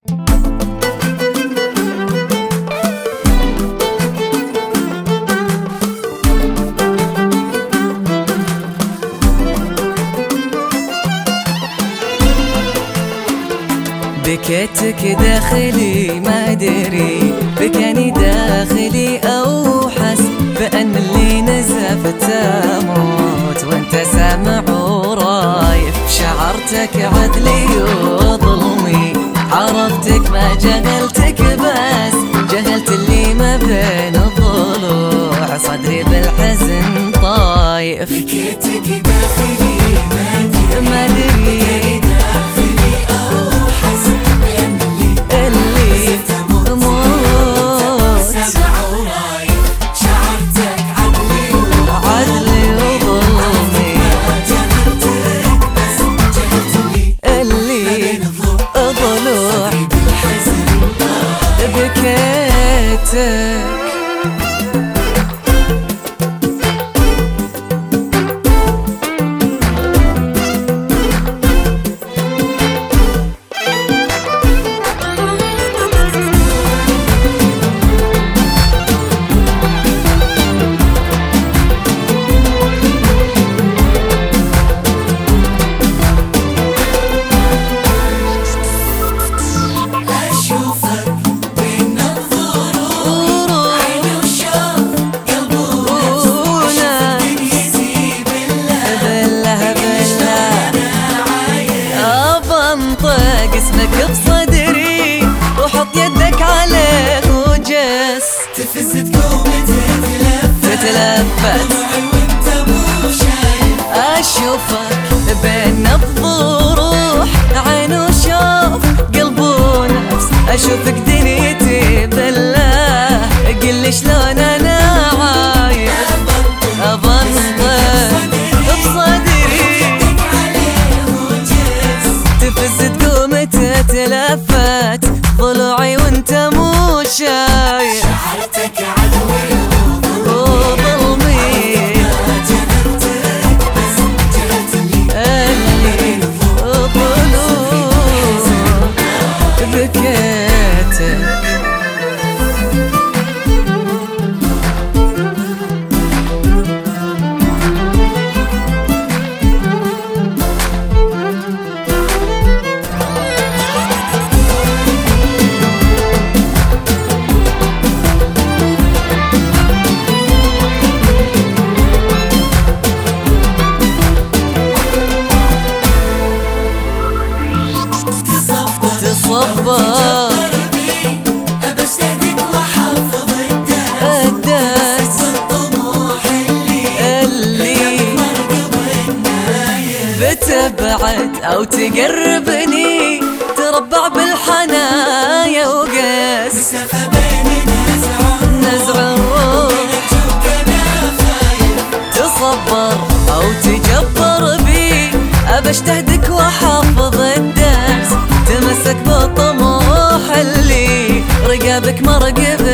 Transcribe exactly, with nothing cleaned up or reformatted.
بكيتك داخلي ما ادري، بكاني داخلي اوحس بان اللي نزفت اموت وانت سامع ورايف. شعرتك عدلي وظلمي، عرفتك ما جهلتك بس جهلت اللي ما بين الضلوع، صدري بالحزن طايف. بكيتك داخلي ما ادري بكيتك. اسمك بصدري وحط يدك عليه وجس، تفز تقوم تتلفت تتلفت وانت مو شايف. اشوفك بين نبض وروح، عين وشوف قلب ونفس. اشوفك دنيتي بالله، قل شلون انا عايش ابنطق بصدري، تفز تقوم تتلفت ضلوعي وانت مو شايف. شعرتك عدوي وظلمي، جهلتك بس جهلت اللي ضلوع بكيتك. أبشتهدك وحافظ الدرس والطموح اللي بتبعد أو تقربني، تربع بالحنايا وقس. مسافة بيننا نزع الروح، تصبر أو تجبر بي. أبشتهدك وحافظ الدرس، تمسك بالطموح اللي رقابك مرقب